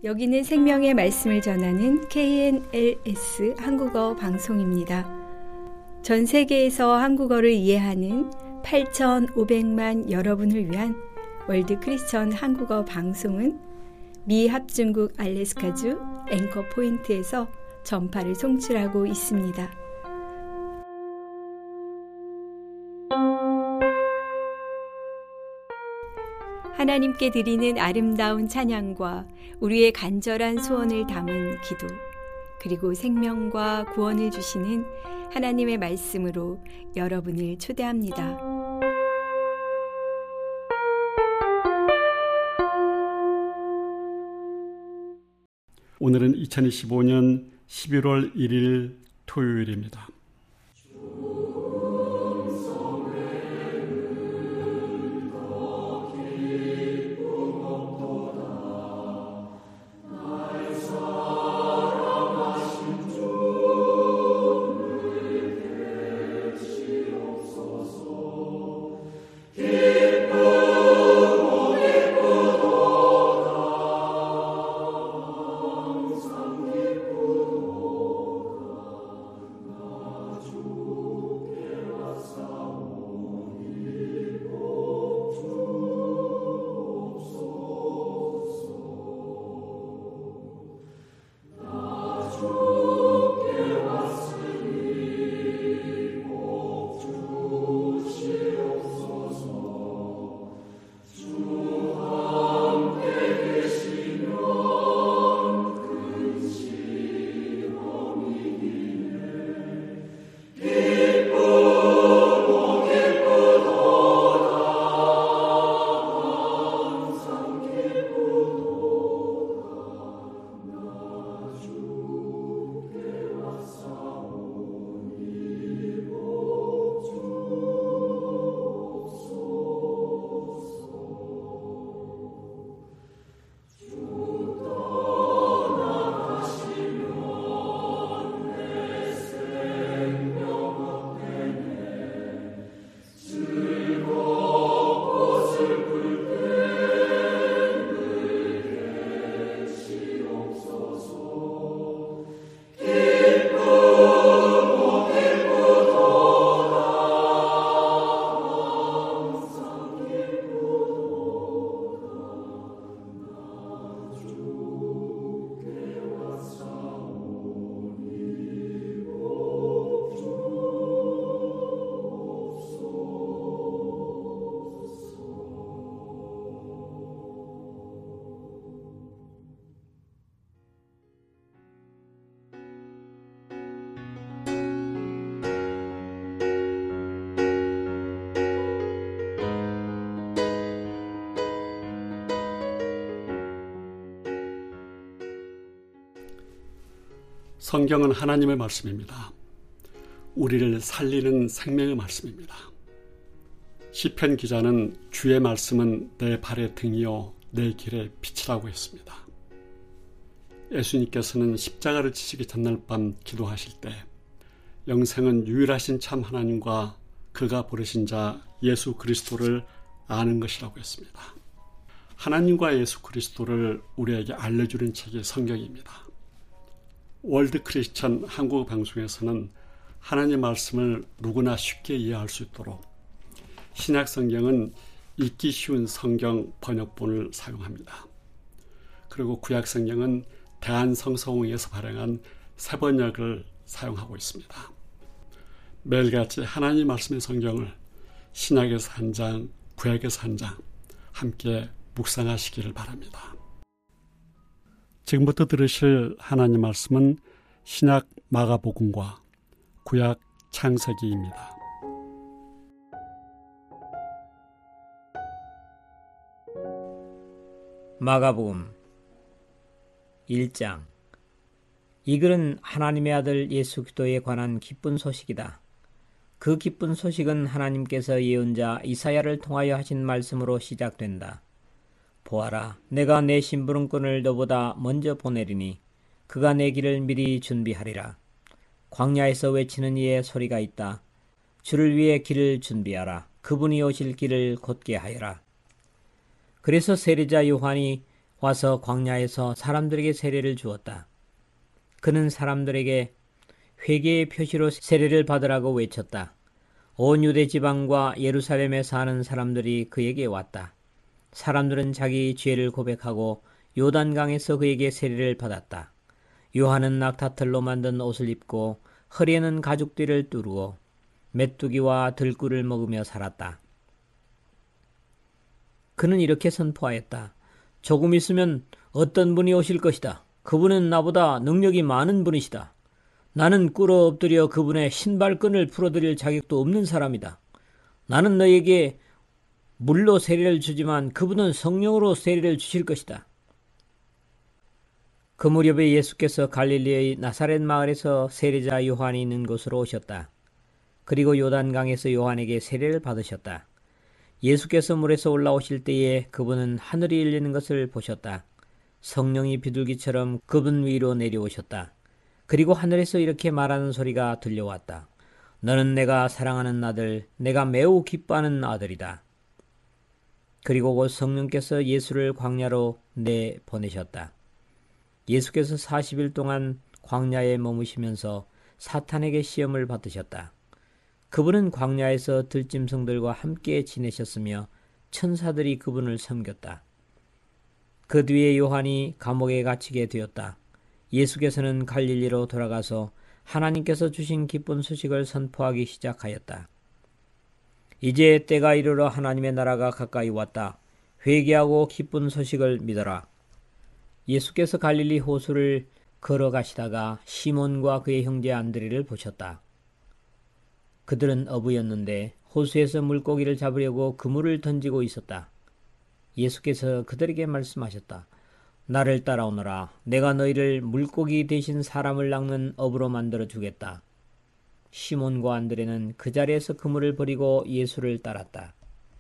여기는 생명의 말씀을 전하는 KNLS 한국어 방송입니다. 전 세계에서 한국어를 이해하는 8,500만 여러분을 위한 월드 크리스천 한국어 방송은 미 합중국 알래스카주 앵커 포인트에서 전파를 송출하고 있습니다. 하나님께 드리는 아름다운 찬양과 우리의 간절한 소원을 담은 기도, 그리고 생명과 구원을 주시는 하나님의 말씀으로 여러분을 초대합니다. 오늘은 2025년 11월 1일 토요일입니다. 성경은 하나님의 말씀입니다. 우리를 살리는 생명의 말씀입니다. 시편 기자는 주의 말씀은 내 발의 등이요 내 길의 빛이라고 했습니다. 예수님께서는 십자가를 지시기 전날 밤 기도하실 때 영생은 유일하신 참 하나님과 그가 부르신 자 예수 그리스도를 아는 것이라고 했습니다. 하나님과 예수 그리스도를 우리에게 알려주는 책이 성경입니다. 월드 크리스천 한국 방송에서는 하나님 말씀을 누구나 쉽게 이해할 수 있도록 신약 성경은 읽기 쉬운 성경 번역본을 사용합니다. 그리고 구약 성경은 대한성서공회에서 발행한 새 번역을 사용하고 있습니다. 매일같이 하나님 말씀의 성경을 신약에서 한 장, 구약에서 한 장 함께 묵상하시기를 바랍니다. 지금부터 들으실 하나님 말씀은 신약 마가복음과 구약 창세기입니다. 마가복음 1장. 이 글은 하나님의 아들 예수 그리스도에 관한 기쁜 소식이다. 그 기쁜 소식은 하나님께서 예언자 이사야를 통하여 하신 말씀으로 시작된다. 보아라, 내가 내 심부름꾼을 너보다 먼저 보내리니 그가 내 길을 미리 준비하리라. 광야에서 외치는 이의 소리가 있다. 주를 위해 길을 준비하라. 그분이 오실 길을 곧게 하여라. 그래서 세례자 요한이 와서 광야에서 사람들에게 세례를 주었다. 그는 사람들에게 회개의 표시로 세례를 받으라고 외쳤다. 온 유대 지방과 예루살렘에 사는 사람들이 그에게 왔다. 사람들은 자기 죄를 고백하고 요단강에서 그에게 세례를 받았다. 요한은 낙타털로 만든 옷을 입고 허리에는 가죽띠를 두르고 메뚜기와 들꿀을 먹으며 살았다. 그는 이렇게 선포하였다. 조금 있으면 어떤 분이 오실 것이다. 그분은 나보다 능력이 많은 분이시다. 나는 꿇어 엎드려 그분의 신발끈을 풀어드릴 자격도 없는 사람이다. 나는 너에게 물로 세례를 주지만 그분은 성령으로 세례를 주실 것이다. 그 무렵에 예수께서 갈릴리의 나사렛 마을에서 세례자 요한이 있는 곳으로 오셨다. 그리고 요단강에서 요한에게 세례를 받으셨다. 예수께서 물에서 올라오실 때에 그분은 하늘이 열리는 것을 보셨다. 성령이 비둘기처럼 그분 위로 내려오셨다. 그리고 하늘에서 이렇게 말하는 소리가 들려왔다. 너는 내가 사랑하는 아들, 내가 매우 기뻐하는 아들이다. 그리고 곧 성령께서 예수를 광야로 내보내셨다. 예수께서 40일 동안 광야에 머무시면서 사탄에게 시험을 받으셨다. 그분은 광야에서 들짐승들과 함께 지내셨으며 천사들이 그분을 섬겼다. 그 뒤에 요한이 감옥에 갇히게 되었다. 예수께서는 갈릴리로 돌아가서 하나님께서 주신 기쁜 소식을 선포하기 시작하였다. 이제 때가 이르러 하나님의 나라가 가까이 왔다. 회개하고 기쁜 소식을 믿어라. 예수께서 갈릴리 호수를 걸어가시다가 시몬과 그의 형제 안드레를 보셨다. 그들은 어부였는데 호수에서 물고기를 잡으려고 그물을 던지고 있었다. 예수께서 그들에게 말씀하셨다. 나를 따라오너라. 내가 너희를 물고기 대신 사람을 낚는 어부로 만들어 주겠다. 시몬과 안드레는 그 자리에서 그물을 버리고 예수를 따랐다.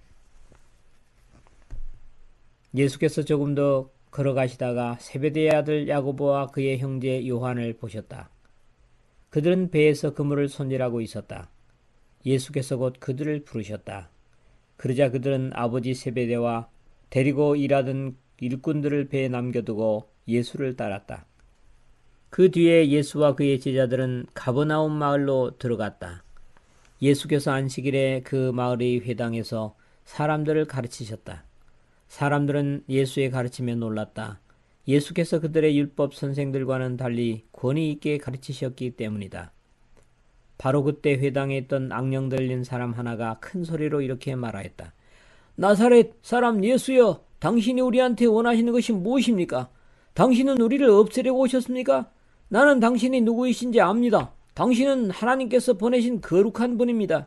예수께서 조금 더 걸어가시다가 세베대의 아들 야고보와 그의 형제 요한을 보셨다. 그들은 배에서 그물을 손질하고 있었다. 예수께서 곧 그들을 부르셨다. 그러자 그들은 아버지 세베대와 데리고 일하던 일꾼들을 배에 남겨두고 예수를 따랐다. 그 뒤에 예수와 그의 제자들은 가버나움 마을로 들어갔다. 예수께서 안식일에 그 마을의 회당에서 사람들을 가르치셨다. 사람들은 예수의 가르침에 놀랐다. 예수께서 그들의 율법 선생들과는 달리 권위 있게 가르치셨기 때문이다. 바로 그때 회당에 있던 악령 들린 사람 하나가 큰 소리로 이렇게 말하였다. 나사렛 사람 예수여, 당신이 우리한테 원하시는 것이 무엇입니까? 당신은 우리를 없애려고 오셨습니까? 나는 당신이 누구이신지 압니다. 당신은 하나님께서 보내신 거룩한 분입니다.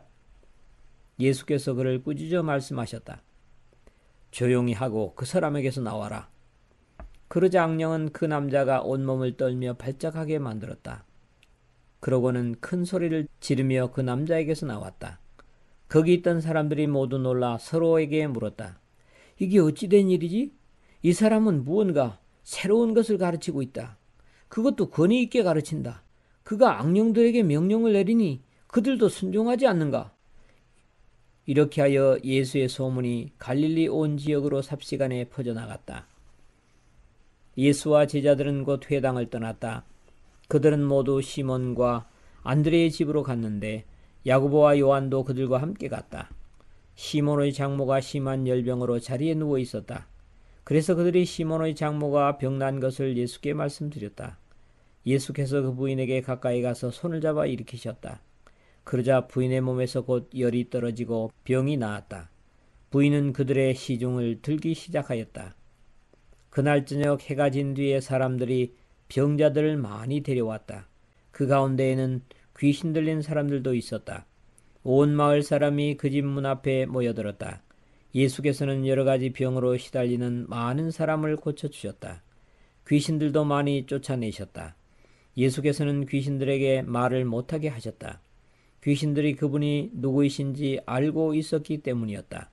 예수께서 그를 꾸짖어 말씀하셨다. 조용히 하고 그 사람에게서 나와라. 그러자 악령은 그 남자가 온몸을 떨며 발작하게 만들었다. 그러고는 큰 소리를 지르며 그 남자에게서 나왔다. 거기 있던 사람들이 모두 놀라 서로에게 물었다. 이게 어찌 된 일이지? 이 사람은 무언가 새로운 것을 가르치고 있다. 그것도 권위 있게 가르친다. 그가 악령들에게 명령을 내리니 그들도 순종하지 않는가? 이렇게 하여 예수의 소문이 갈릴리 온 지역으로 삽시간에 퍼져나갔다. 예수와 제자들은 곧 회당을 떠났다. 그들은 모두 시몬과 안드레의 집으로 갔는데 야고보와 요한도 그들과 함께 갔다. 시몬의 장모가 심한 열병으로 자리에 누워 있었다. 그래서 그들이 시몬의 장모가 병난 것을 예수께 말씀드렸다. 예수께서 그 부인에게 가까이 가서 손을 잡아 일으키셨다. 그러자 부인의 몸에서 곧 열이 떨어지고 병이 나았다. 부인은 그들의 시중을 들기 시작하였다. 그날 저녁 해가 진 뒤에 사람들이 병자들을 많이 데려왔다. 그 가운데에는 귀신 들린 사람들도 있었다. 온 마을 사람이 그 집 문 앞에 모여들었다. 예수께서는 여러 가지 병으로 시달리는 많은 사람을 고쳐주셨다. 귀신들도 많이 쫓아내셨다. 예수께서는 귀신들에게 말을 못하게 하셨다. 귀신들이 그분이 누구이신지 알고 있었기 때문이었다.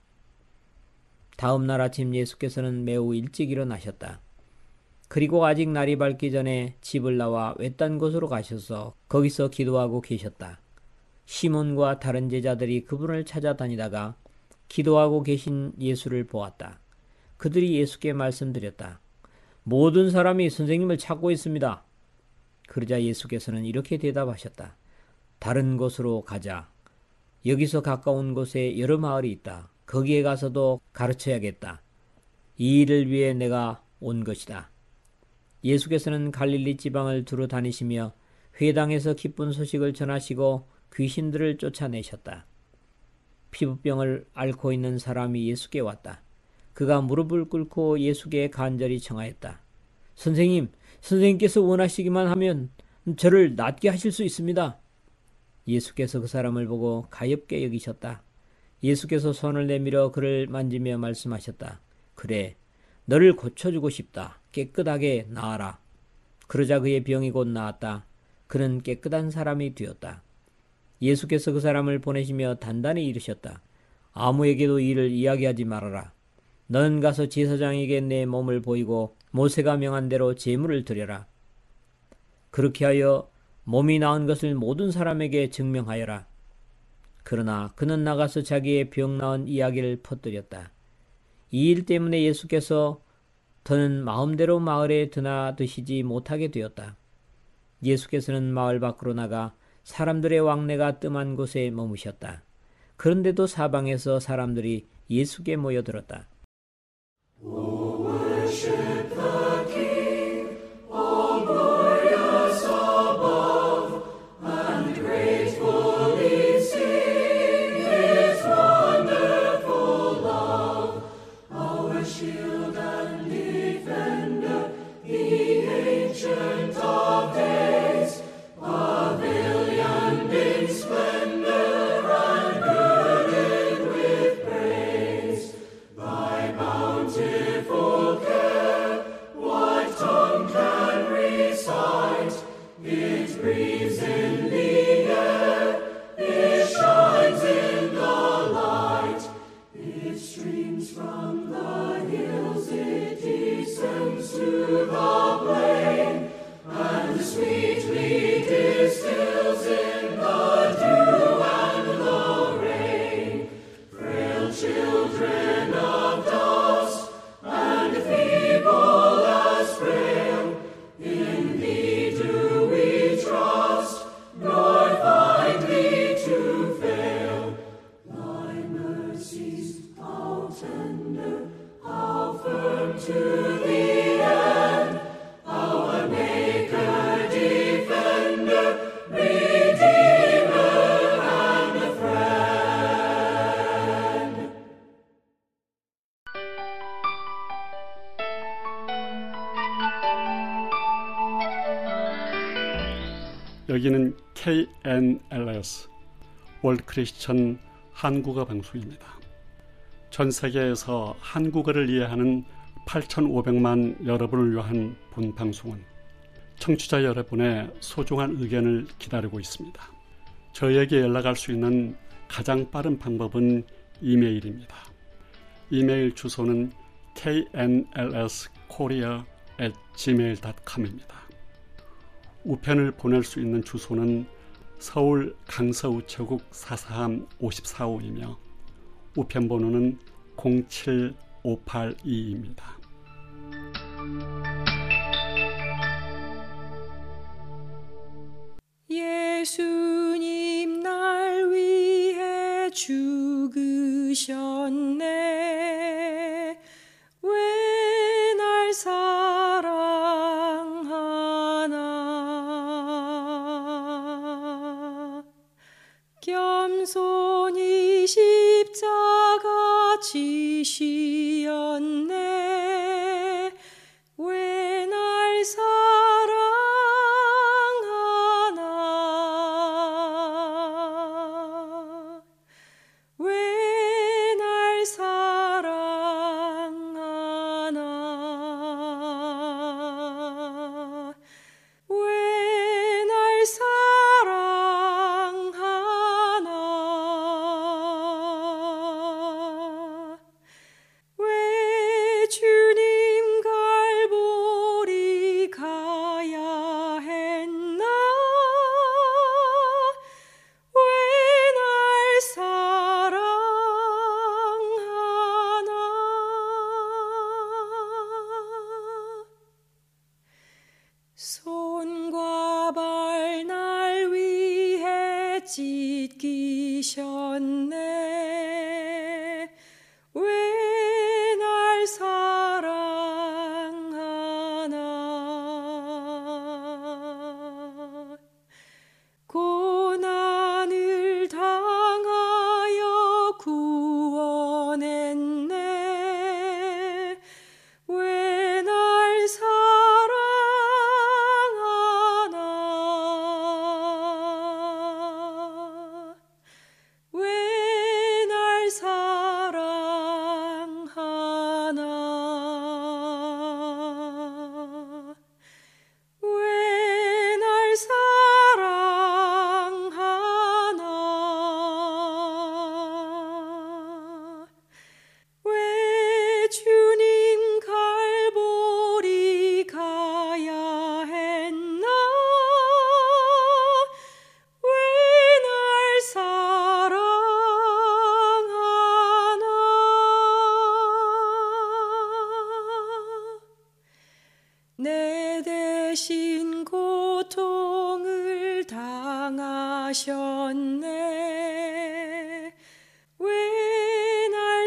다음 날 아침 예수께서는 매우 일찍 일어나셨다. 그리고 아직 날이 밝기 전에 집을 나와 외딴 곳으로 가셔서 거기서 기도하고 계셨다. 시몬과 다른 제자들이 그분을 찾아다니다가 기도하고 계신 예수를 보았다. 그들이 예수께 말씀드렸다. 모든 사람이 선생님을 찾고 있습니다. 그러자 예수께서는 이렇게 대답하셨다. 다른 곳으로 가자. 여기서 가까운 곳에 여러 마을이 있다. 거기에 가서도 가르쳐야겠다. 이 일을 위해 내가 온 것이다. 예수께서는 갈릴리 지방을 두루 다니시며 회당에서 기쁜 소식을 전하시고 귀신들을 쫓아내셨다. 피부병을 앓고 있는 사람이 예수께 왔다. 그가 무릎을 꿇고 예수께 간절히 청하였다. 선생님께서 원하시기만 하면 저를 낫게 하실 수 있습니다. 예수께서 그 사람을 보고 가엾게 여기셨다. 예수께서 손을 내밀어 그를 만지며 말씀하셨다. 그래, 너를 고쳐주고 싶다. 깨끗하게 나아라. 그러자 그의 병이 곧 나았다. 그는 깨끗한 사람이 되었다. 예수께서 그 사람을 보내시며 단단히 이르셨다. 아무에게도 이 일을 이야기하지 말아라. 너는 가서 제사장에게 내 몸을 보이고 모세가 명한 대로 제물을 드려라. 그렇게 하여 몸이 나은 것을 모든 사람에게 증명하여라. 그러나 그는 나가서 자기의 병 나은 이야기를 퍼뜨렸다. 이 일 때문에 예수께서 더는 마음대로 마을에 드나드시지 못하게 되었다. 예수께서는 마을 밖으로 나가 사람들의 왕래가 뜸한 곳에 머무셨다. 그런데도 사방에서 사람들이 예수께 모여들었다. 여기는 KNLS 월드 크리스천 한국어 방송입니다. 전 세계에서 한국어를 이해하는 8,500만 여러분을 위한 본 방송은 청취자 여러분의 소중한 의견을 기다리고 있습니다. 저에게 연락할 수 있는 가장 빠른 방법은 이메일입니다. 이메일 주소는 knlskorea@gmail.com입니다. 우편을 보낼 수 있는 주소는 서울 강서우체국 443-5445이며 우편번호는 07582입니다. 예수님 날 위해 죽으셨네. 왜 날 사랑하나. 겸손히 십자가 지시었네. 왜 날 사랑하나. 왜 날 사랑하나. 왜 날 사랑하나. 왜 찢기셨네. 왜 날 사랑하나. 고난을 당하여 구원했네. 왜 날 사랑하나. 왜 날 사랑하나. 왜 날 사랑하나. 왜 주님 갈보리 가야 했나. 왜 날 사랑하나. 내 대신 고통을 당하셨네. 왜 날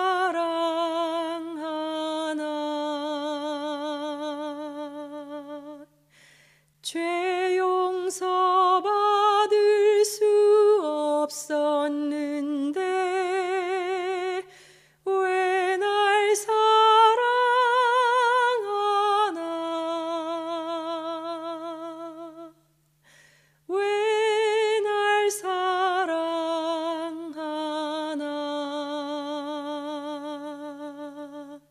사랑하나. 죄 용서 받을 수 없었는데 왜 날 사랑하나. 왜 날 사랑하나.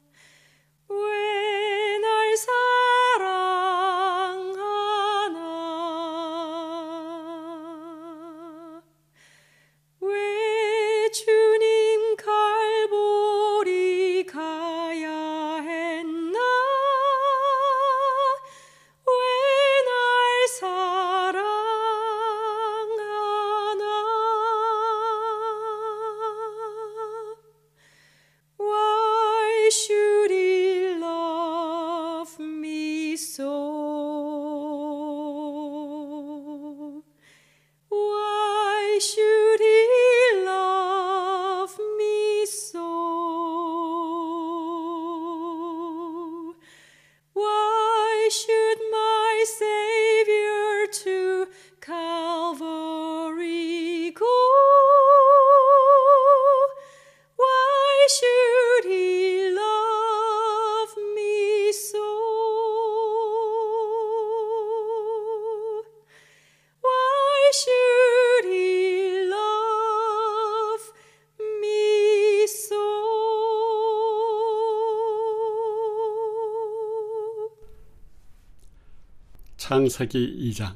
왜 날 사랑하나. 왜 주님 갈보리 가야 했나. 왜 날 사랑하나. Why should he love me so? Why should he love me so? Why should my Savior to Calvary go? Why should he love me so? Why should he love me so? 창세기 2장.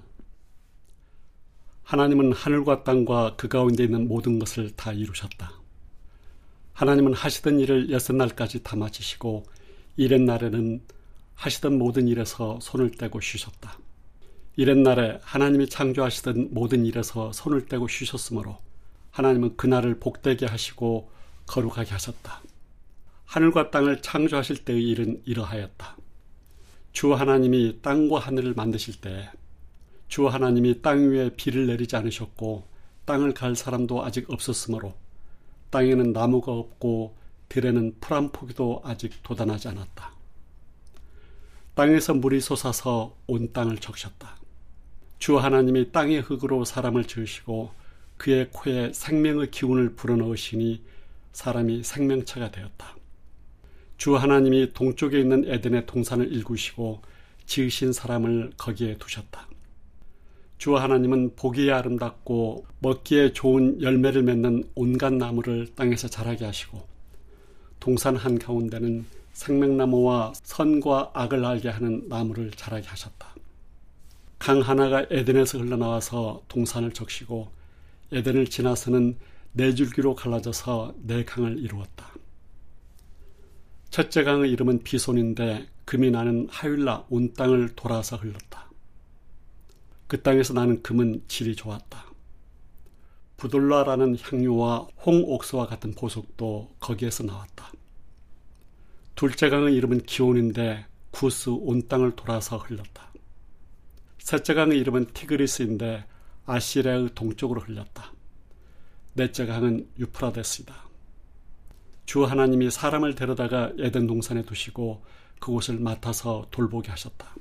하나님은 하늘과 땅과 그 가운데 있는 모든 것을 다 이루셨다. 하나님은 하시던 일을 6날까지 다 마치시고 7의 날에는 하시던 모든 일에서 손을 떼고 쉬셨다. 7의 날에 하나님이 창조하시던 모든 일에서 손을 떼고 쉬셨으므로 하나님은 그날을 복되게 하시고 거룩하게 하셨다. 하늘과 땅을 창조하실 때의 일은 이러하였다. 주 하나님이 땅과 하늘을 만드실 때 주 하나님이 땅 위에 비를 내리지 않으셨고 땅을 갈 사람도 아직 없었으므로 땅에는 나무가 없고 들에는 풀 한 포기도 아직 돋아나지 않았다. 땅에서 물이 솟아서 온 땅을 적셨다. 주 하나님이 땅의 흙으로 사람을 지으시고 그의 코에 생명의 기운을 불어넣으시니 사람이 생명체가 되었다. 주 하나님이 동쪽에 있는 에덴의 동산을 일구시고 지으신 사람을 거기에 두셨다. 주 하나님은 보기에 아름답고 먹기에 좋은 열매를 맺는 온갖 나무를 땅에서 자라게 하시고 동산 한가운데는 생명나무와 선과 악을 알게 하는 나무를 자라게 하셨다. 강 하나가 에덴에서 흘러나와서 동산을 적시고 에덴을 지나서는 4줄기로 갈라져서 4강을 이루었다. 첫째 강의 이름은 비손인데 금이 나는 하윌라 온 땅을 돌아서 흘렀다. 그 땅에서 나는 금은 질이 좋았다. 부돌라라는 향유와 홍옥수와 같은 보석도 거기에서 나왔다. 둘째 강의 이름은 기온인데 구스 온 땅을 돌아서 흘렀다. 셋째 강의 이름은 티그리스인데 아시리아의 동쪽으로 흘렸다. 넷째 강은 유프라데스이다. 주 하나님이 사람을 데려다가 에덴 동산에 두시고 그곳을 맡아서 돌보게 하셨다.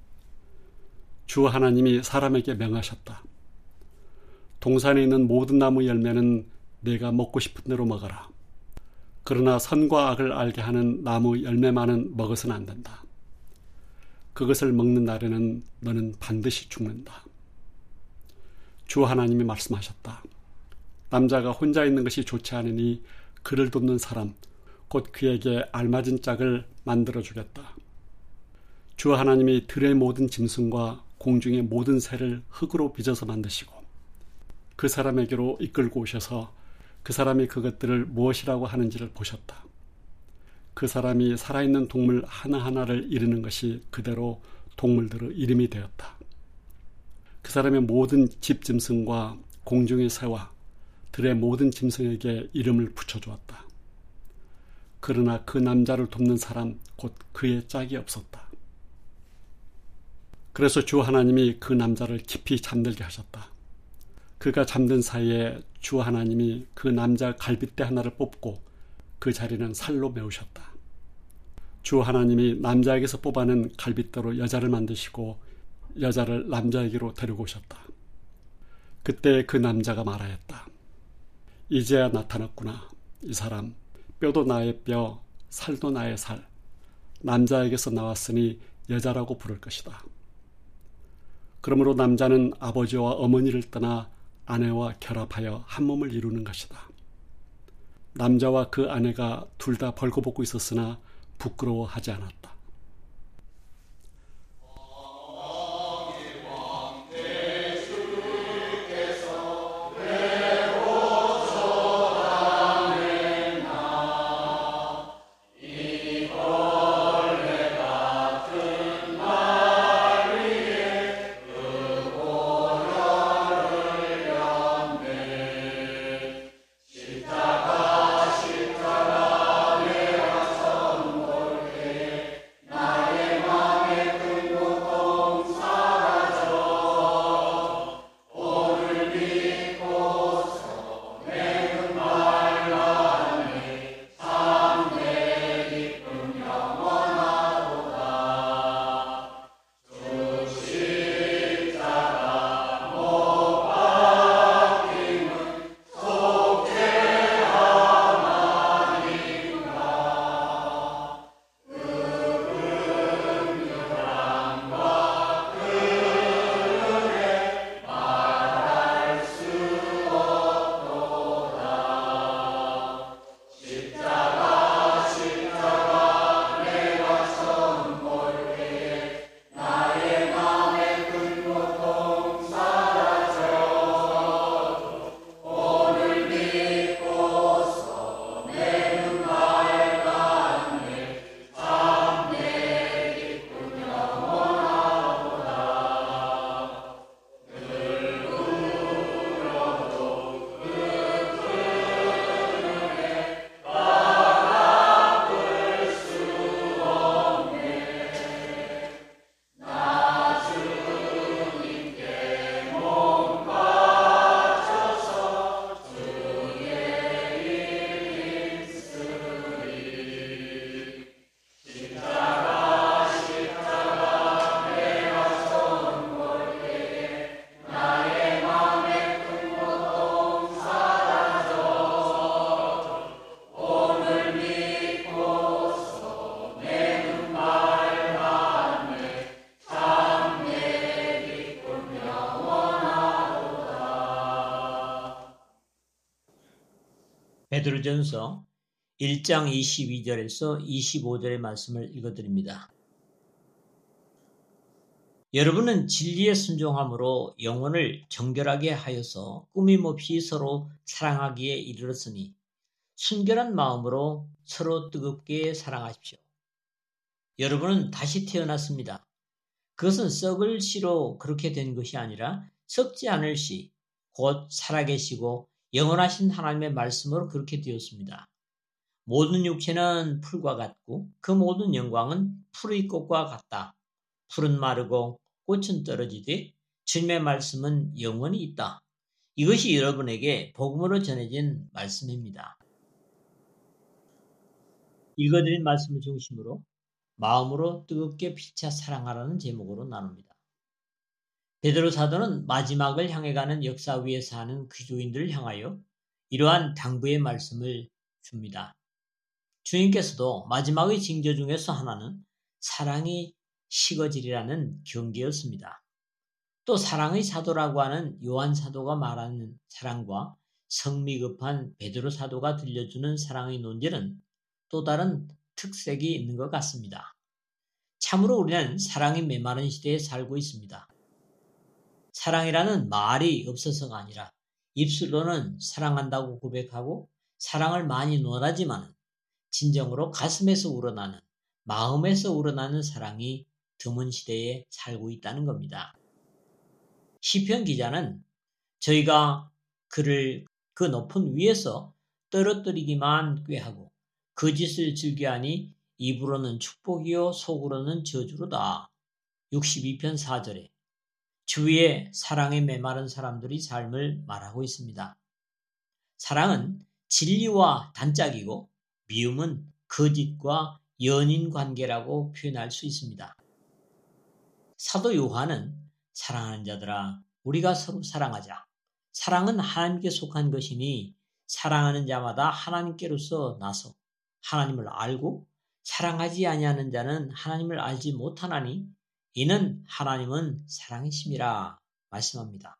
주 하나님이 사람에게 명하셨다. 동산에 있는 모든 나무 열매는 내가 먹고 싶은 대로 먹어라. 그러나 선과 악을 알게 하는 나무 열매만은 먹어서는 안 된다. 그것을 먹는 날에는 너는 반드시 죽는다. 주 하나님이 말씀하셨다. 남자가 혼자 있는 것이 좋지 않으니 그를 돕는 사람, 곧 그에게 알맞은 짝을 만들어주겠다. 주 하나님이 들의 모든 짐승과 공중의 모든 새를 흙으로 빚어서 만드시고 그 사람에게로 이끌고 오셔서 그 사람이 그것들을 무엇이라고 하는지를 보셨다. 그 사람이 살아있는 동물 하나하나를 이르는 것이 그대로 동물들의 이름이 되었다. 그 사람의 모든 집 짐승과 공중의 새와 들의 모든 짐승에게 이름을 붙여주었다. 그러나 그 남자를 돕는 사람 곧 그의 짝이 없었다. 그래서 주 하나님이 그 남자를 깊이 잠들게 하셨다. 그가 잠든 사이에 주 하나님이 그 남자 갈빗대 하나를 뽑고 그 자리는 살로 메우셨다. 주 하나님이 남자에게서 뽑아낸 갈빗대로 여자를 만드시고 여자를 남자에게로 데리고 오셨다. 그때 그 남자가 말하였다. 이제야 나타났구나. 이 사람 뼈도 나의 뼈, 살도 나의 살. 남자에게서 나왔으니 여자라고 부를 것이다. 그러므로 남자는 아버지와 어머니를 떠나 아내와 결합하여 한 몸을 이루는 것이다. 남자와 그 아내가 둘 다 벌거벗고 있었으나 부끄러워하지 않았다. 베드로전서 1장 22절에서 25절의 말씀을 읽어드립니다. 여러분은 진리에 순종함으로 영혼을 정결하게 하여서 꾸밈없이 서로 사랑하기에 이르렀으니 순결한 마음으로 서로 뜨겁게 사랑하십시오. 여러분은 다시 태어났습니다. 그것은 썩을 씨로 그렇게 된 것이 아니라 썩지 않을 씨, 곧 살아계시고 영원하신 하나님의 말씀으로 그렇게 되었습니다. 모든 육체는 풀과 같고 그 모든 영광은 풀의 꽃과 같다. 풀은 마르고 꽃은 떨어지되 주님의 말씀은 영원히 있다. 이것이 여러분에게 복음으로 전해진 말씀입니다. 읽어드린 말씀을 중심으로 마음으로 뜨겁게 피차 사랑하라는 제목으로 나눕니다. 베드로 사도는 마지막을 향해 가는 역사 위에 사는 귀족인들을 향하여 이러한 당부의 말씀을 줍니다. 주님께서도 마지막의 징조 중에서 하나는 사랑이 식어지리라는 경계였습니다. 또 사랑의 사도라고 하는 요한 사도가 말하는 사랑과 성미 급한 베드로 사도가 들려주는 사랑의 논제는 또 다른 특색이 있는 것 같습니다. 참으로 우리는 사랑이 메마른 시대에 살고 있습니다. 사랑이라는 말이 없어서가 아니라 입술로는 사랑한다고 고백하고 사랑을 많이 논하지만 진정으로 가슴에서 우러나는, 마음에서 우러나는 사랑이 드문 시대에 살고 있다는 겁니다. 시편 기자는 저희가 그를 그 높은 위에서 떨어뜨리기만 꾀하고 거짓을 즐겨하니 입으로는 축복이요 속으로는 저주로다. 62편 4절에 주위에 사랑에 메마른 사람들의 삶을 말하고 있습니다. 사랑은 진리와 단짝이고 미움은 거짓과 연인 관계라고 표현할 수 있습니다. 사도 요한은 사랑하는 자들아 우리가 서로 사랑하자. 사랑은 하나님께 속한 것이니 사랑하는 자마다 하나님께로서 나서 하나님을 알고 사랑하지 아니하는 자는 하나님을 알지 못하나니 이는 하나님은 사랑이심이라 말씀합니다.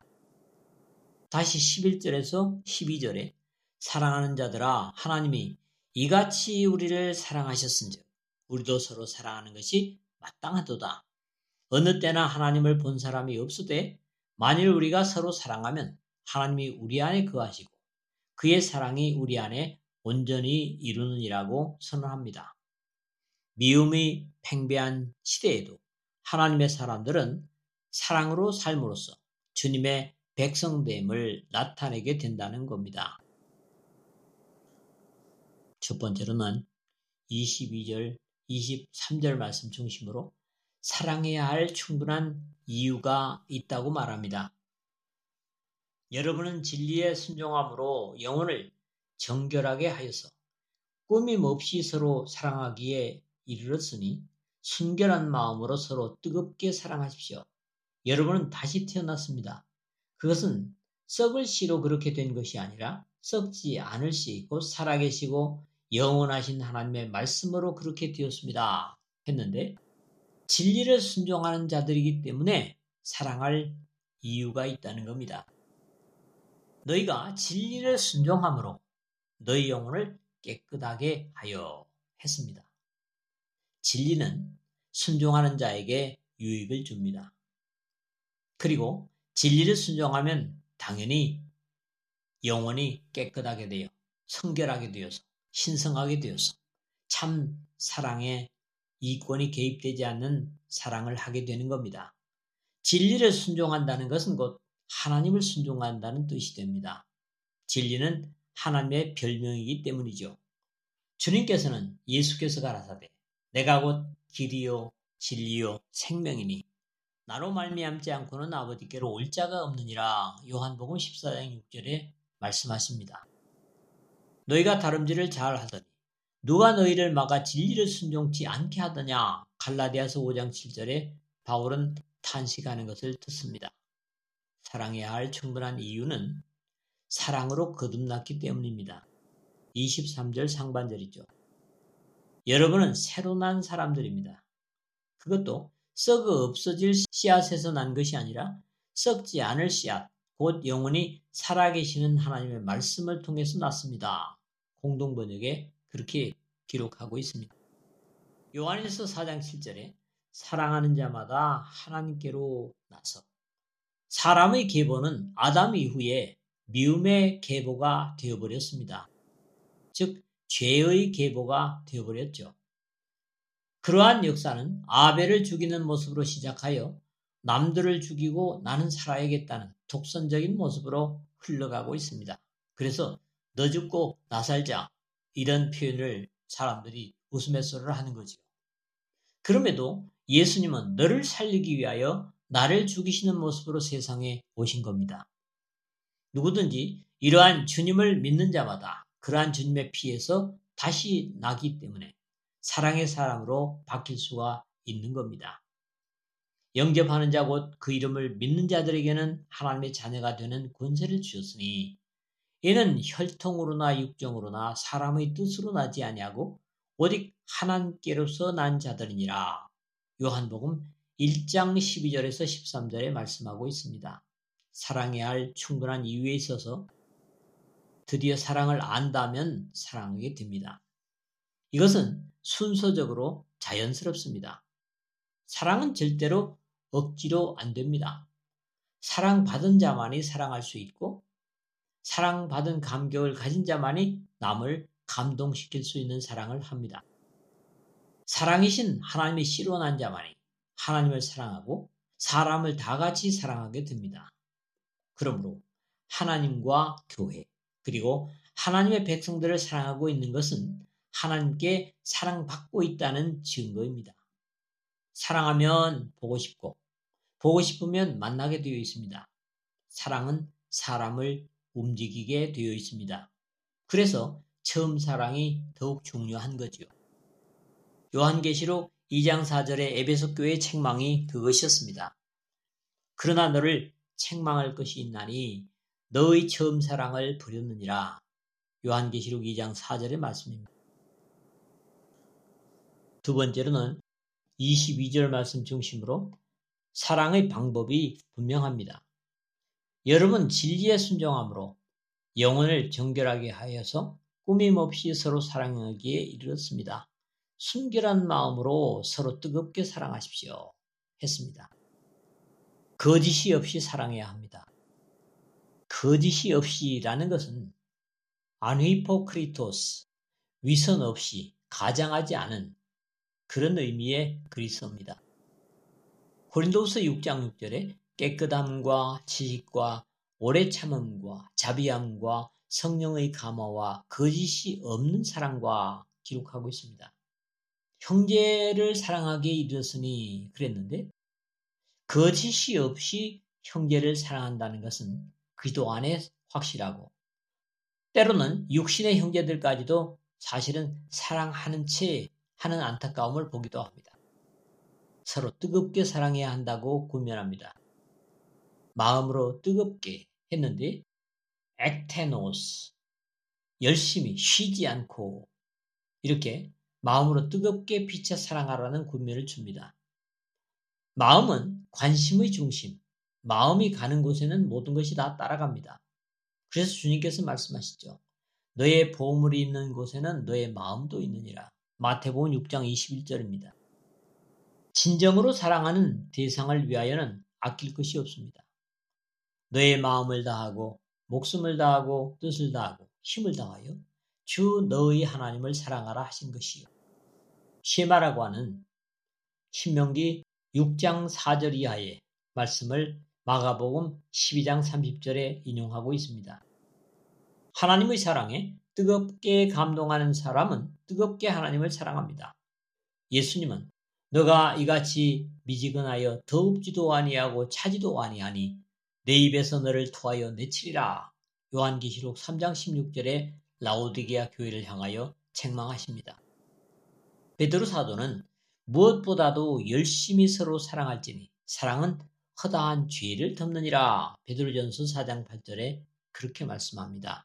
다시 11절에서 12절에 사랑하는 자들아 하나님이 이같이 우리를 사랑하셨은즉 우리도 서로 사랑하는 것이 마땅하도다. 어느 때나 하나님을 본 사람이 없으되 만일 우리가 서로 사랑하면 하나님이 우리 안에 거하시고 그의 사랑이 우리 안에 온전히 이루느니라고 선언합니다. 미움이 팽배한 시대에도 하나님의 사람들은 사랑으로 삶으로써 주님의 백성됨을 나타내게 된다는 겁니다. 첫 번째로는 22절, 23절 말씀 중심으로 사랑해야 할 충분한 이유가 있다고 말합니다. 여러분은 진리에 순종함으로 영혼을 정결하게 하여서 꾸밈 없이 서로 사랑하기에 이르렀으니 순결한 마음으로 서로 뜨겁게 사랑하십시오. 여러분은 다시 태어났습니다. 그것은 썩을 씨로 그렇게 된 것이 아니라 썩지 않을 씨, 곧 살아계시고 영원하신 하나님의 말씀으로 그렇게 되었습니다. 했는데 진리를 순종하는 자들이기 때문에 사랑할 이유가 있다는 겁니다. 너희가 진리를 순종함으로 너희 영혼을 깨끗하게 하여 했습니다. 진리는 순종하는 자에게 유익을 줍니다. 그리고 진리를 순종하면 당연히 영혼이 깨끗하게 되어 성결하게 되어서 신성하게 되어서 참 사랑에 이권이 개입되지 않는 사랑을 하게 되는 겁니다. 진리를 순종한다는 것은 곧 하나님을 순종한다는 뜻이 됩니다. 진리는 하나님의 별명이기 때문이죠. 주님께서는 예수께서 가라사대 내가 곧 길이요 진리요 생명이니 나로 말미암지 않고는 아버지께로 올 자가 없느니라. 요한복음 14장 6절에 말씀하십니다. 너희가 다름질을 잘 하더니 누가 너희를 막아 진리를 순종치 않게 하더냐. 갈라디아서 5장 7절에 바울은 탄식하는 것을 듣습니다. 사랑해야 할 충분한 이유는 사랑으로 거듭났기 때문입니다. 23절 상반절이죠. 여러분은 새로 난 사람들입니다. 그것도 썩어 없어질 씨앗에서 난 것이 아니라 썩지 않을 씨앗, 곧 영원히 살아계시는 하나님의 말씀을 통해서 났습니다. 공동번역에 그렇게 기록하고 있습니다. 요한일서 4장 7절에 사랑하는 자마다 하나님께로 나서 사람의 계보는 아담 이후에 미움의 계보가 되어버렸습니다. 즉 죄의 계보가 되어버렸죠. 그러한 역사는 아벨을 죽이는 모습으로 시작하여 남들을 죽이고 나는 살아야겠다는 독선적인 모습으로 흘러가고 있습니다. 그래서 너 죽고 나 살자 이런 표현을 사람들이 웃으며소리를 하는 거죠. 그럼에도 예수님은 너를 살리기 위하여 나를 죽이시는 모습으로 세상에 오신 겁니다. 누구든지 이러한 주님을 믿는 자마다 그러한 주님의 피에서 다시 나기 때문에 사랑의 사람으로 바뀔 수가 있는 겁니다. 영접하는 자 곧 그 이름을 믿는 자들에게는 하나님의 자녀가 되는 권세를 주셨으니 이는 혈통으로나 육정으로나 사람의 뜻으로 나지 아니하고 오직 하나님께로서 난 자들이니라. 요한복음 1장 12절에서 13절에 말씀하고 있습니다. 사랑해야 할 충분한 이유에 있어서 드디어 사랑을 안다면 사랑하게 됩니다. 이것은 순서적으로 자연스럽습니다. 사랑은 절대로 억지로 안 됩니다. 사랑받은 자만이 사랑할 수 있고 사랑받은 감격을 가진 자만이 남을 감동시킬 수 있는 사랑을 합니다. 사랑이신 하나님의 씨로 난 자만이 하나님을 사랑하고 사람을 다 같이 사랑하게 됩니다. 그러므로 하나님과 교회 그리고 하나님의 백성들을 사랑하고 있는 것은 하나님께 사랑받고 있다는 증거입니다. 사랑하면 보고 싶고 보고 싶으면 만나게 되어 있습니다. 사랑은 사람을 움직이게 되어 있습니다. 그래서 처음 사랑이 더욱 중요한 거죠. 요한계시록 2장 4절의 에베소 교회의 책망이 그것이었습니다. 그러나 너를 책망할 것이 있나니 너의 처음 사랑을 버렸느니라. 요한계시록 2장 4절의 말씀입니다. 두 번째로는 22절 말씀 중심으로 사랑의 방법이 분명합니다. 여러분 진리에 순종함으로 영혼을 정결하게 하여서 꾸밈없이 서로 사랑하기에 이르렀습니다. 순결한 마음으로 서로 뜨겁게 사랑하십시오 했습니다. 거짓이 없이 사랑해야 합니다. 거짓이 없이라는 것은 안히포크리토스, 위선 없이 가장하지 않은 그런 의미의 그리스어입니다. 고린도후서 6장 6절에 깨끗함과 지식과 오래 참음과 자비함과 성령의 감화와 거짓이 없는 사랑과 기록하고 있습니다. 형제를 사랑하기에 이르렀으니 그랬는데 거짓이 없이 형제를 사랑한다는 것은 그리스도 안에 확실하고 때로는 육신의 형제들까지도 사실은 사랑하는 채 하는 안타까움을 보기도 합니다. 서로 뜨겁게 사랑해야 한다고 권면합니다. 마음으로 뜨겁게 했는데 액테노스, 열심히 쉬지 않고 이렇게 마음으로 뜨겁게 비춰 사랑하라는 권면을 줍니다. 마음은 관심의 중심, 마음이 가는 곳에는 모든 것이 다 따라갑니다. 그래서 주님께서 말씀하시죠. 너의 보물이 있는 곳에는 너의 마음도 있느니라. 마태복음 6장 21절입니다. 진정으로 사랑하는 대상을 위하여는 아낄 것이 없습니다. 너의 마음을 다하고 목숨을 다하고 뜻을 다하고 힘을 다하여 주 너의 하나님을 사랑하라 하신 것이요. 쉐마라고 하는 신명기 6장 4절 이하의 말씀을 마가복음 12장 30절에 인용하고 있습니다. 하나님의 사랑에 뜨겁게 감동하는 사람은 뜨겁게 하나님을 사랑합니다. 예수님은 너가 이같이 미지근하여 더웁지도 아니하고 차지도 아니하니 내 입에서 너를 토하여 내치리라. 요한계시록 3장 16절에 라오디게아 교회를 향하여 책망하십니다. 베드로 사도는 무엇보다도 열심히 서로 사랑할지니 사랑은 허다한 죄를 덮느니라. 베드로전서 4장 8절에 그렇게 말씀합니다.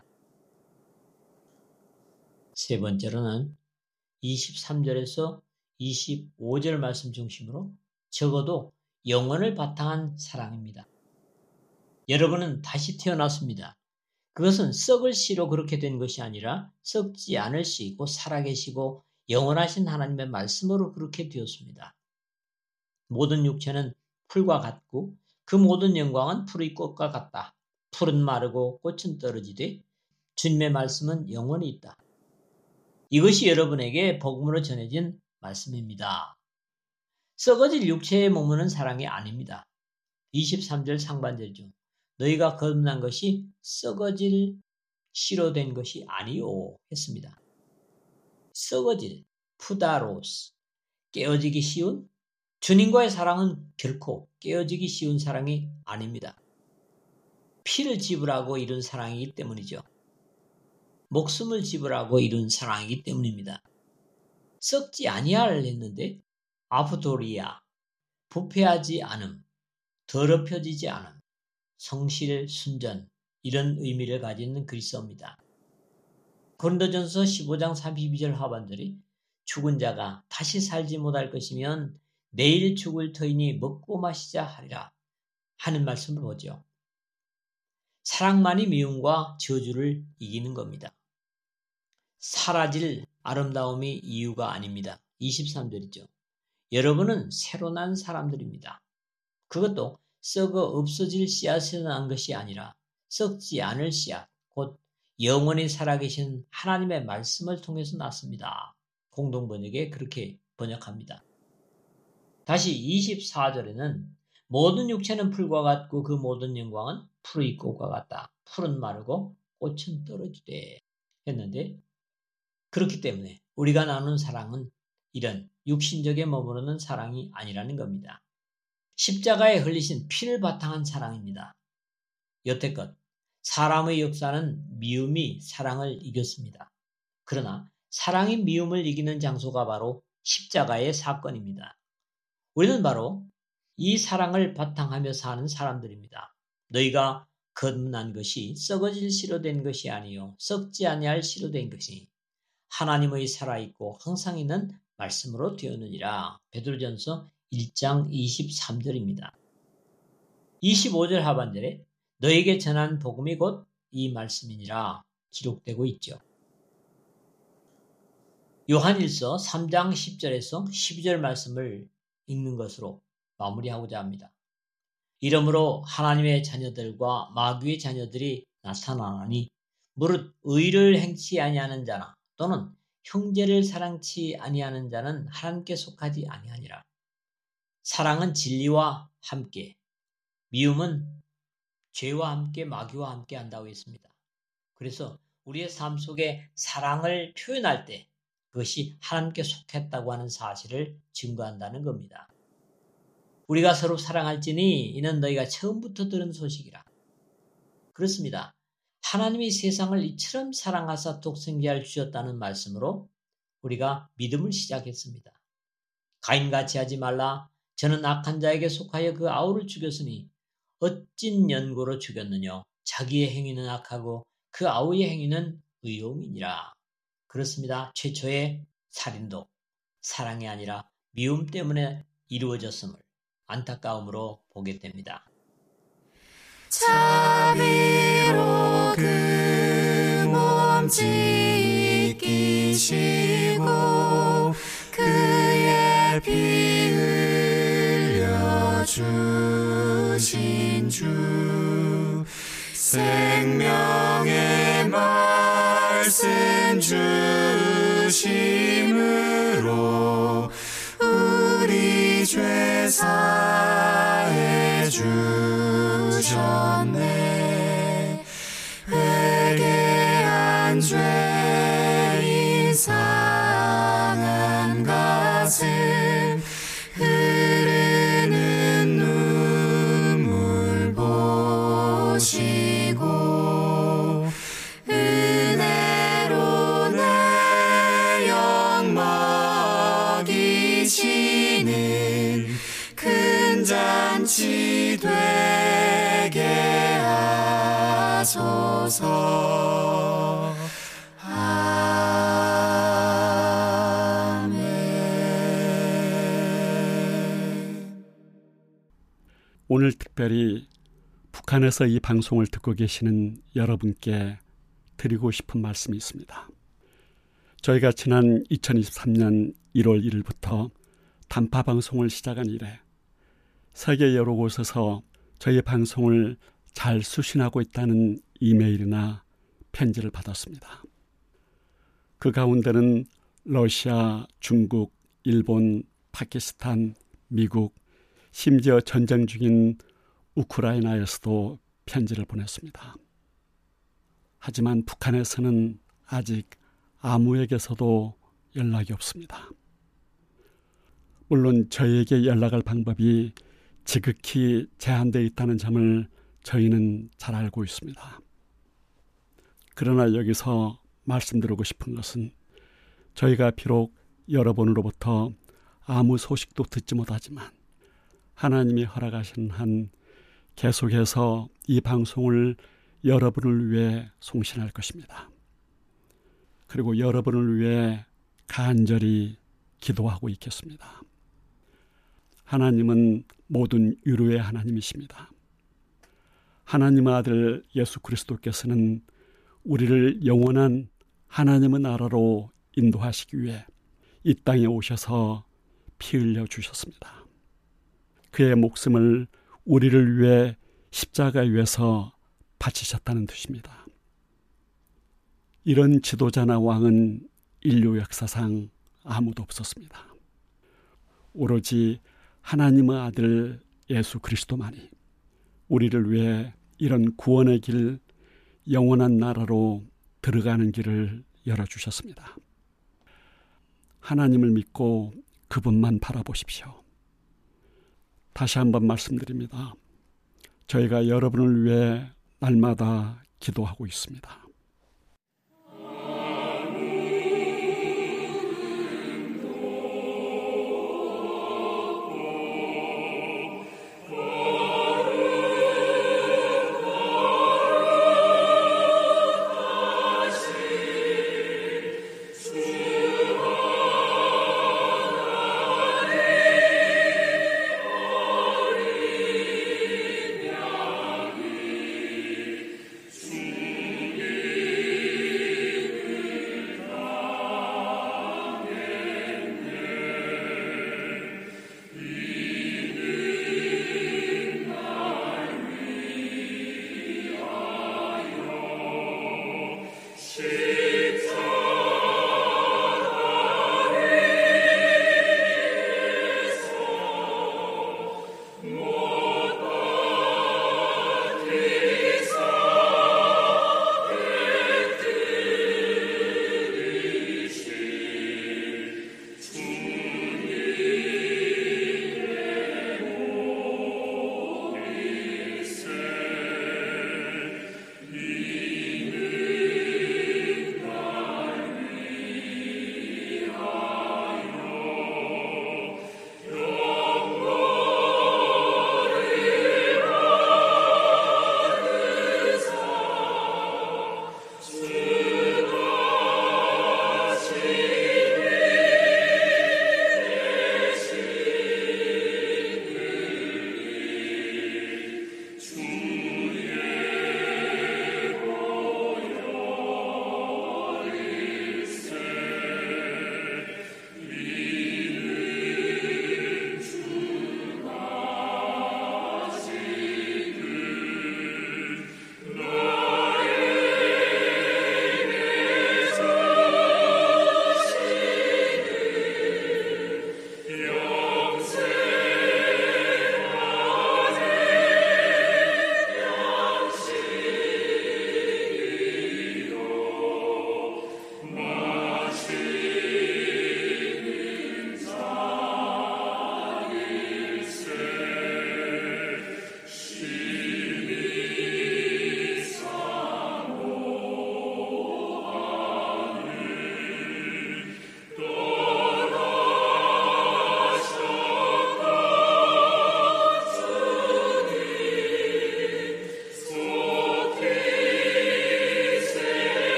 세 번째로는 23절에서 25절 말씀 중심으로 적어도 영혼을 바탕한 사랑입니다. 여러분은 다시 태어났습니다. 그것은 썩을 씨로 그렇게 된 것이 아니라 썩지 않을 씨고 살아계시고 영원하신 하나님의 말씀으로 그렇게 되었습니다. 모든 육체는 풀과 같고 그 모든 영광은 풀의 꽃과 같다. 풀은 마르고 꽃은 떨어지되 주님의 말씀은 영원히 있다. 이것이 여러분에게 복음으로 전해진 말씀입니다. 썩어질 육체의 머무는 사랑이 아닙니다. 23절 상반절 중 너희가 거듭난 것이 썩어질 씨로 된 것이 아니요 했습니다. 썩어질, 푸다로스, 깨어지기 쉬운, 주님과의 사랑은 결코 깨어지기 쉬운 사랑이 아닙니다. 피를 지불하고 이룬 사랑이기 때문이죠. 목숨을 지불하고 이룬 사랑이기 때문입니다. 썩지 아니할 했는데 아프도리아, 부패하지 않음, 더럽혀지지 않음, 성실, 순전 이런 의미를 가지는 그리스어입니다. 고린도전서 15장 32절 하반절이 죽은 자가 다시 살지 못할 것이면 내일 죽을 터이니 먹고 마시자 하리라 하는 말씀을 보죠. 사랑만이 미움과 저주를 이기는 겁니다. 사라질 아름다움이 이유가 아닙니다. 23절이죠. 여러분은 새로 난 사람들입니다. 그것도 썩어 없어질 씨앗에서 난 것이 아니라 썩지 않을 씨앗, 곧 영원히 살아계신 하나님의 말씀을 통해서 났습니다. 공동번역에 그렇게 번역합니다. 다시 24절에는 모든 육체는 풀과 같고 그 모든 영광은 푸르의 꽃과 같다. 풀은 마르고 꽃은 떨어지되 했는데 그렇기 때문에 우리가 나누는 사랑은 이런 육신적에 머무르는 사랑이 아니라는 겁니다. 십자가에 흘리신 피를 바탕한 사랑입니다. 여태껏 사람의 역사는 미움이 사랑을 이겼습니다. 그러나 사랑이 미움을 이기는 장소가 바로 십자가의 사건입니다. 우리는 바로 이 사랑을 바탕하며 사는 사람들입니다. 너희가 거듭난 것이 썩어질 씨로 된 것이 아니요 썩지 아니할 씨로 된 것이 하나님의 살아있고 항상 있는 말씀으로 되었느니라. 베드로전서 1장 23절입니다. 25절 하반절에 너에게 전한 복음이 곧 이 말씀이니라 기록되고 있죠. 요한일서 3장 10절에서 12절 말씀을 읽는 것으로 마무리하고자 합니다. 이러므로 하나님의 자녀들과 마귀의 자녀들이 나타나니 무릇 의를 행치 아니하는 자나 또는 형제를 사랑치 아니하는 자는 하나님께 속하지 아니하니라. 사랑은 진리와 함께, 미움은 죄와 함께 마귀와 함께 한다고 했습니다. 그래서 우리의 삶 속에 사랑을 표현할 때 그것이 하나님께 속했다고 하는 사실을 증거한다는 겁니다. 우리가 서로 사랑할지니 이는 너희가 처음부터 들은 소식이라. 그렇습니다. 하나님이 세상을 이처럼 사랑하사 독생자를 주셨다는 말씀으로 우리가 믿음을 시작했습니다. 가인같이 하지 말라. 저는 악한 자에게 속하여 그 아우를 죽였으니 어찐 연고로 죽였느냐. 자기의 행위는 악하고 그 아우의 행위는 의로움이니라. 그렇습니다. 최초의 살인도 사랑이 아니라 미움 때문에 이루어졌음을 안타까움으로 보게 됩니다. 자비로 그 몸 찢기시고 그의 피 흘려 주신 주 생명의 말씀 주심으로 우리 죄 사해 주셨네. 회개한 죄인 상한 가슴 흐르는 눈물 보시고 은혜로 내 영 먹이시는 큰 잔치 되게 하소서. 아멘. 오늘 특별히 북한에서 이 방송을 듣고 계시는 여러분께 드리고 싶은 말씀이 있습니다. 저희가 지난 2023년 1월 1일부터 단파 방송을 시작한 이래 세계 여러 곳에서 저희 방송을 잘 수신하고 있다는 이메일이나 편지를 받았습니다. 그 가운데는 러시아, 중국, 일본, 파키스탄, 미국, 심지어 전쟁 중인 우크라이나에서도 편지를 보냈습니다. 하지만 북한에서는 아직 아무에게서도 연락이 없습니다. 물론 저에게 연락할 방법이 지극히 제한되어 있다는 점을 저희는 잘 알고 있습니다. 그러나 여기서 말씀드리고 싶은 것은 저희가 비록 여러분으로부터 아무 소식도 듣지 못하지만 하나님이 허락하신 한 계속해서 이 방송을 여러분을 위해 송신할 것입니다. 그리고 여러분을 위해 간절히 기도하고 있겠습니다. 하나님은 모든 유료의 하나님이십니다. 하나님의 아들 예수 그리스도께서는 우리를 영원한 하나님의 나라로 인도하시기 위해 이 땅에 오셔서 피 흘려 주셨습니다. 그의 목숨을 우리를 위해 십자가 위에서 바치셨다는 뜻입니다. 이런 지도자나 왕은 인류 역사상 아무도 없었습니다. 오로지 하나님의 아들 예수 그리스도만이 우리를 위해 이런 구원의 길, 영원한 나라로 들어가는 길을 열어주셨습니다. 하나님을 믿고 그분만 바라보십시오. 다시 한번 말씀드립니다. 저희가 여러분을 위해 날마다 기도하고 있습니다.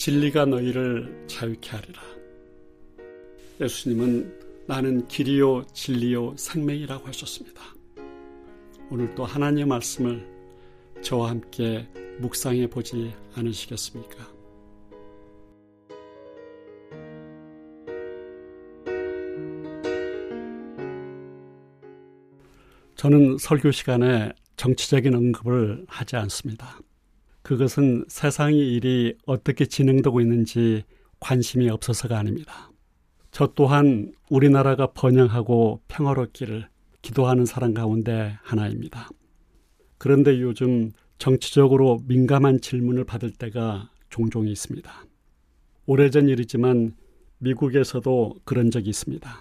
진리가 너희를 자유케 하리라. 예수님은 나는 길이요 진리요 생명이라고 하셨습니다. 오늘도 하나님의 말씀을 저와 함께 묵상해 보지 않으시겠습니까? 저는 설교 시간에 정치적인 언급을 하지 않습니다. 그것은 세상의 일이 어떻게 진행되고 있는지 관심이 없어서가 아닙니다. 저 또한 우리나라가 번영하고 평화롭기를 기도하는 사람 가운데 하나입니다. 그런데 요즘 정치적으로 민감한 질문을 받을 때가 종종 있습니다. 오래전 일이지만 미국에서도 그런 적이 있습니다.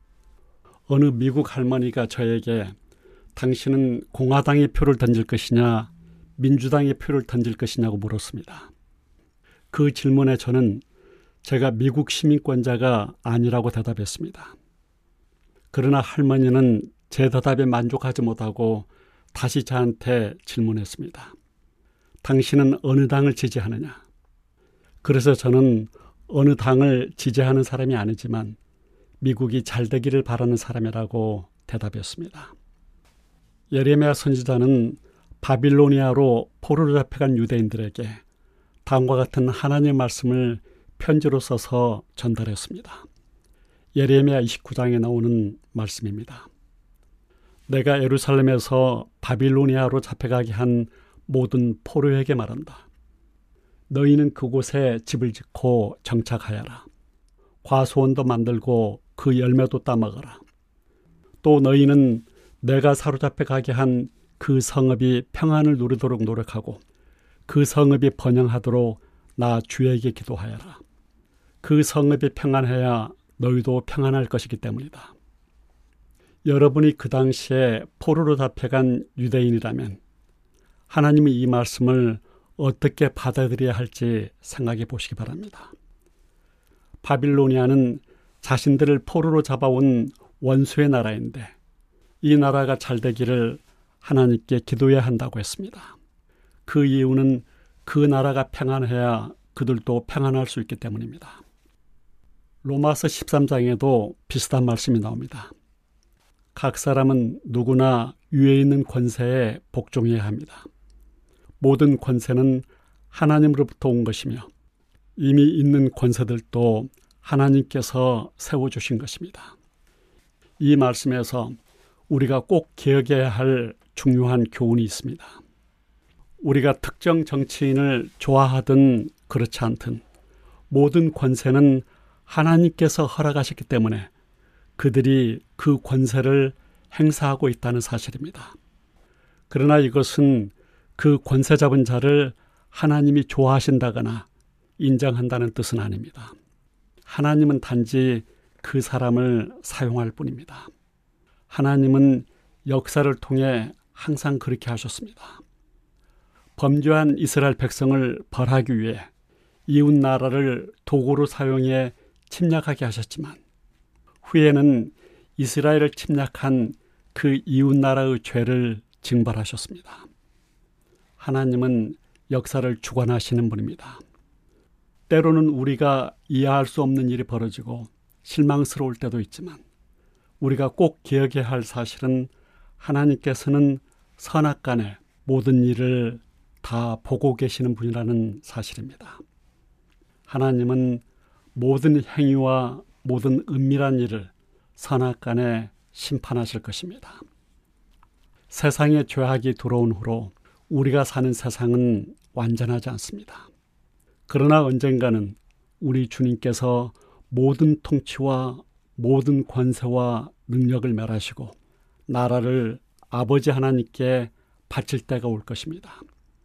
어느 미국 할머니가 저에게 당신은 공화당의 표를 던질 것이냐 민주당의 표를 던질 것이냐고 물었습니다. 그 질문에 저는 제가 미국 시민권자가 아니라고 대답했습니다. 그러나 할머니는 제 대답에 만족하지 못하고 다시 저한테 질문했습니다. 당신은 어느 당을 지지하느냐? 그래서 저는 어느 당을 지지하는 사람이 아니지만 미국이 잘 되기를 바라는 사람이라고 대답했습니다. 예레미야 선지자는 바빌로니아로 포로로 잡혀간 유대인들에게 다음과 같은 하나님의 말씀을 편지로 써서 전달했습니다. 예레미야 29장에 나오는 말씀입니다. 내가 예루살렘에서 바빌로니아로 잡혀가게 한 모든 포로에게 말한다. 너희는 그곳에 집을 짓고 정착하여라. 과수원도 만들고 그 열매도 따먹어라. 또 너희는 내가 사로잡혀 가게 한 그 성읍이 평안을 누리도록 노력하고 그 성읍이 번영하도록 나 주에게 기도하여라. 그 성읍이 평안해야 너희도 평안할 것이기 때문이다. 여러분이 그 당시에 포로로 잡혀간 유대인이라면 하나님이 이 말씀을 어떻게 받아들여야 할지 생각해 보시기 바랍니다. 바빌로니아는 자신들을 포로로 잡아온 원수의 나라인데 이 나라가 잘 되기를 하나님께 기도해야 한다고 했습니다. 그 이유는 그 나라가 평안해야 그들도 평안할 수 있기 때문입니다. 로마서 13장에도 비슷한 말씀이 나옵니다. 각 사람은 누구나 위에 있는 권세에 복종해야 합니다. 모든 권세는 하나님으로부터 온 것이며 이미 있는 권세들도 하나님께서 세워주신 것입니다. 이 말씀에서 우리가 꼭 기억해야 할 중요한 교훈이 있습니다. 우리가 특정 정치인을 좋아하든 그렇지 않든 모든 권세는 하나님께서 허락하셨기 때문에 그들이 그 권세를 행사하고 있다는 사실입니다. 그러나 이것은 그 권세 잡은 자를 하나님이 좋아하신다거나 인정한다는 뜻은 아닙니다. 하나님은 단지 그 사람을 사용할 뿐입니다. 하나님은 역사를 통해 항상 그렇게 하셨습니다. 범죄한 이스라엘 백성을 벌하기 위해 이웃 나라를 도구로 사용해 침략하게 하셨지만 후에는 이스라엘을 침략한 그 이웃 나라의 죄를 징벌하셨습니다. 하나님은 역사를 주관하시는 분입니다. 때로는 우리가 이해할 수 없는 일이 벌어지고 실망스러울 때도 있지만 우리가 꼭 기억해야 할 사실은 하나님께서는 선악간에 모든 일을 다 보고 계시는 분이라는 사실입니다. 하나님은 모든 행위와 모든 은밀한 일을 선악간에 심판하실 것입니다. 세상에 죄악이 들어온 후로 우리가 사는 세상은 완전하지 않습니다. 그러나 언젠가는 우리 주님께서 모든 통치와 모든 권세와 능력을 멸하시고 나라를 아버지 하나님께 바칠 때가 올 것입니다.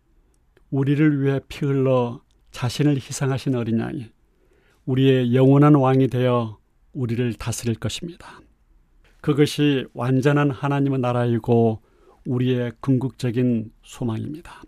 우리를 위해 피 흘러 자신을 희생하신 어린 양이 우리의 영원한 왕이 되어 우리를 다스릴 것입니다. 그것이 완전한 하나님의 나라이고 우리의 궁극적인 소망입니다.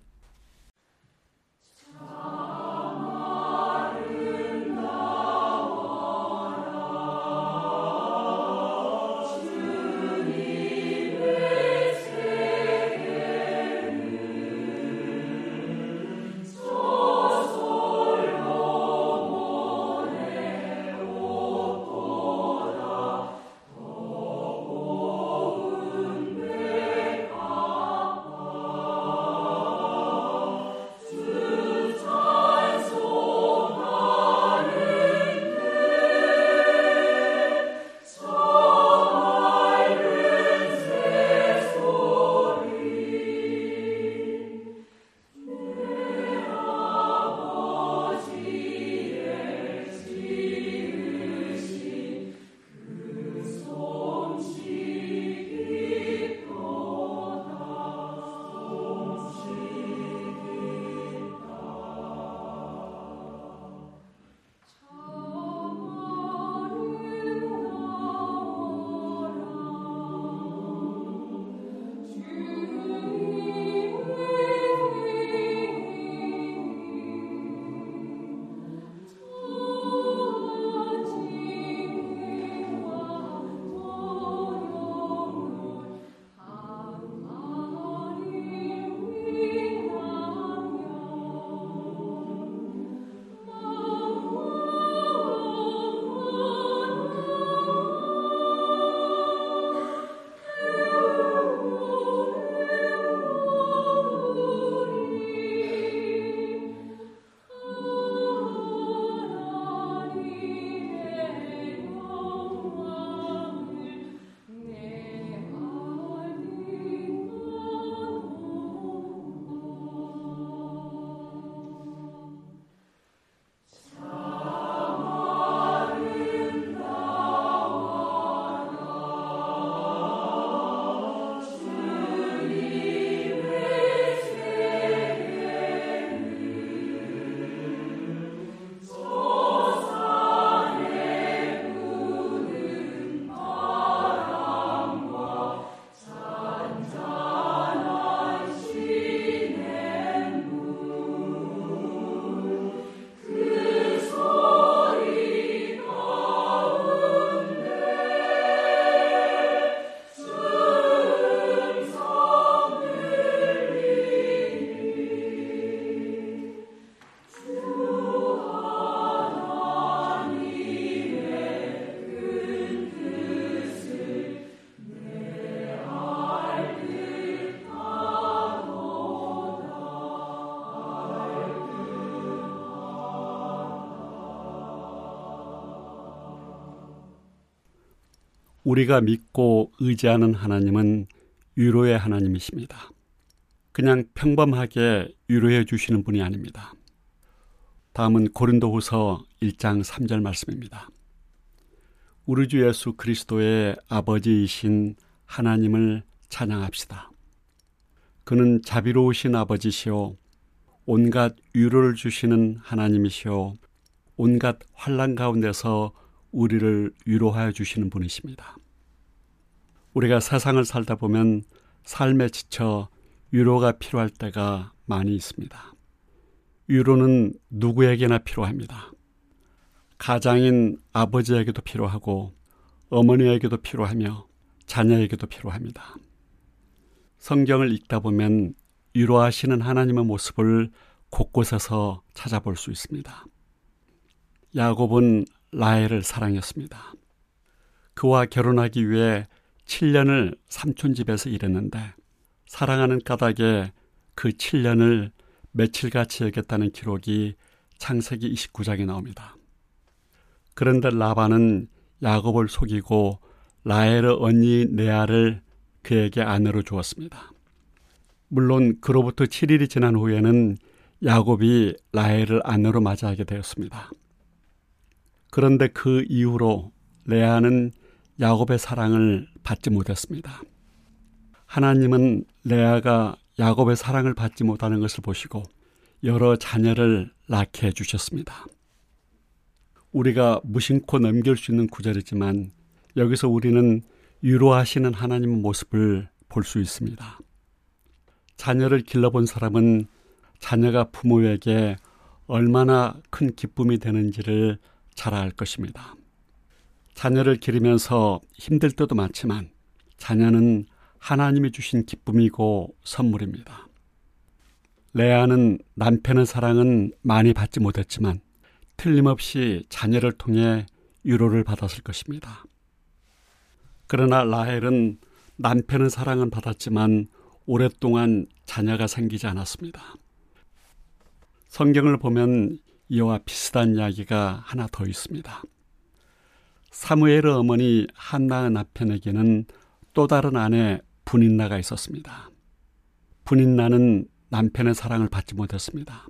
우리가 믿고 의지하는 하나님은 위로의 하나님이십니다. 그냥 평범하게 위로해 주시는 분이 아닙니다. 다음은 고린도후서 1장 3절 말씀입니다. 우리 주 예수 그리스도의 아버지이신 하나님을 찬양합시다. 그는 자비로우신 아버지시오, 온갖 위로를 주시는 하나님이시오, 온갖 환난 가운데서 우리를 위로하여 주시는 분이십니다. 우리가 세상을 살다 보면 삶에 지쳐 위로가 필요할 때가 많이 있습니다. 위로는 누구에게나 필요합니다. 가장인 아버지에게도 필요하고 어머니에게도 필요하며 자녀에게도 필요합니다. 성경을 읽다 보면 위로하시는 하나님의 모습을 곳곳에서 찾아볼 수 있습니다. 야곱은 라헬을 사랑했습니다. 그와 결혼하기 위해 7년을 삼촌 집에서 일했는데 사랑하는 까닭에 그 7년을 며칠같이 여겼다는 기록이 창세기 29장에 나옵니다. 그런데 라반은 야곱을 속이고 라헬의 언니 레아를 그에게 아내로 주었습니다. 물론 그로부터 7일이 지난 후에는 야곱이 라헬을 아내로 맞이하게 되었습니다. 그런데 그 이후로 레아는 야곱의 사랑을 받지 못했습니다. 하나님은 레아가 야곱의 사랑을 받지 못하는 것을 보시고 여러 자녀를 낳게 해주셨습니다. 우리가 무심코 넘길 수 있는 구절이지만 여기서 우리는 위로하시는 하나님의 모습을 볼 수 있습니다. 자녀를 길러본 사람은 자녀가 부모에게 얼마나 큰 기쁨이 되는지를 잘 알 것입니다. 자녀를 기르면서 힘들 때도 많지만 자녀는 하나님이 주신 기쁨이고 선물입니다. 레아는 남편의 사랑은 많이 받지 못했지만 틀림없이 자녀를 통해 위로를 받았을 것입니다. 그러나 라헬은 남편의 사랑은 받았지만 오랫동안 자녀가 생기지 않았습니다. 성경을 보면 이와 비슷한 이야기가 하나 더 있습니다. 사무엘의 어머니 한나의 남편에게는 또 다른 아내 분인나가 있었습니다. 분인나는 남편의 사랑을 받지 못했습니다.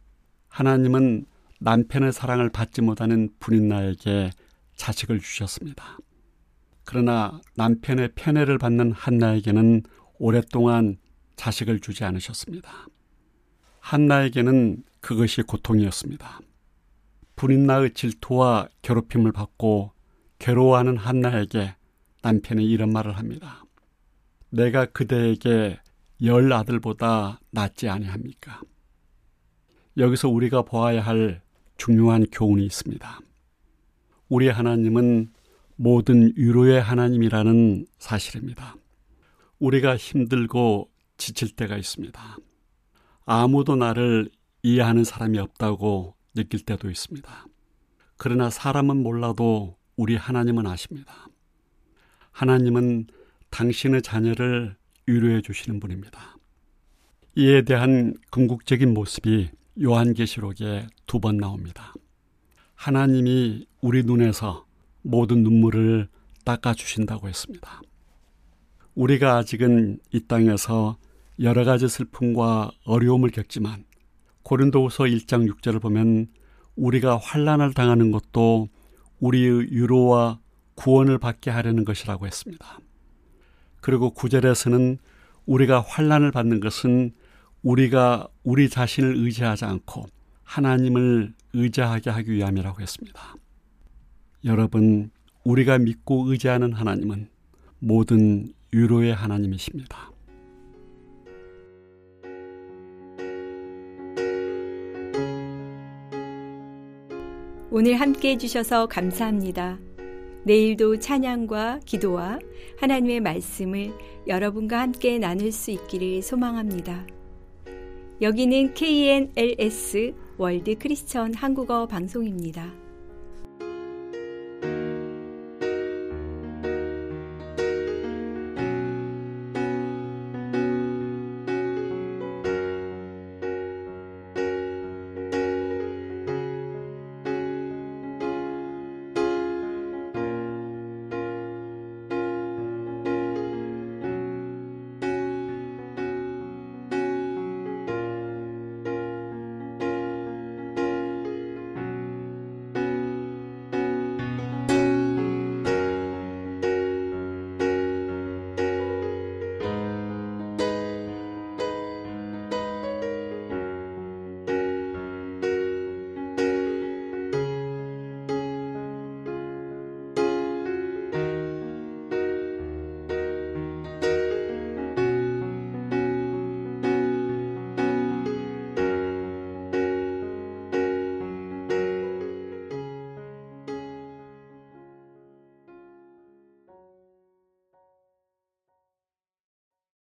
하나님은 남편의 사랑을 받지 못하는 분인나에게 자식을 주셨습니다. 그러나 남편의 편애를 받는 한나에게는 오랫동안 자식을 주지 않으셨습니다. 한나에게는 그것이 고통이었습니다. 분인나의 질투와 괴롭힘을 받고 괴로워하는 한나에게 남편이 이런 말을 합니다. 내가 그대에게 10 아들보다 낫지 아니합니까? 여기서 우리가 보아야 할 중요한 교훈이 있습니다. 우리 하나님은 모든 위로의 하나님이라는 사실입니다. 우리가 힘들고 지칠 때가 있습니다. 아무도 나를 이해하는 사람이 없다고 느낄 때도 있습니다. 그러나 사람은 몰라도 우리 하나님은 아십니다. 하나님은 당신의 자녀를 위로해 주시는 분입니다. 이에 대한 궁극적인 모습이 요한계시록에 2번 나옵니다. 하나님이 우리 눈에서 모든 눈물을 닦아주신다고 했습니다. 우리가 아직은 이 땅에서 여러 가지 슬픔과 어려움을 겪지만 고린도후서 1장 6절을 보면 우리가 환난을 당하는 것도 우리의 위로와 구원을 받게 하려는 것이라고 했습니다. 그리고 9절에서는 우리가 환난을 받는 것은 우리가 우리 자신을 의지하지 않고 하나님을 의지하게 하기 위함이라고 했습니다. 여러분, 우리가 믿고 의지하는 하나님은 모든 위로의 하나님이십니다. 오늘 함께 해주셔서 감사합니다. 내일도 찬양과 기도와 하나님의 말씀을 여러분과 함께 나눌 수 있기를 소망합니다. 여기는 KNLS 월드 크리스천 한국어 방송입니다.